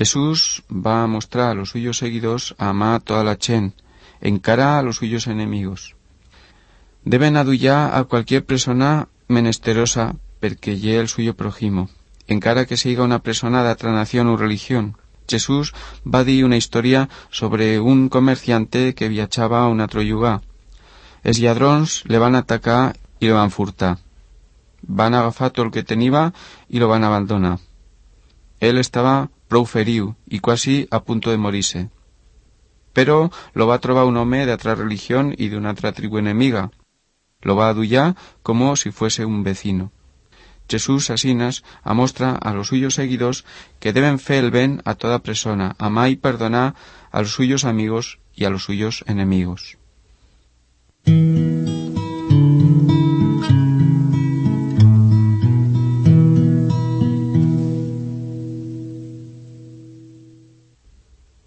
Jesús va a mostrar a los suyos seguidors a amar toda la gent, encara a los suyos enemigos. Deben adullar a cualquier persona menesterosa perquè ye el suyo prójimo, encara que siga una persona d'altra nación o religión. Jesús va dir una historia sobre un comerciante que viatjava a un altre llogar. Els lladrons le van atacar i lo van furtar. Van agafar tot el que tenia i lo van abandonar. Él estava prou feriu i quasi a punto de morir-se. Però lo va trobar un home d'altra religión i d'una altra tribu enemiga. Lo va adullar como si fuese un vecino. Jesús asinas amostra a los suyos seguidors que deben fer el bien a toda persona, amar y perdonar a los suyos amigos y a los suyos enemigos.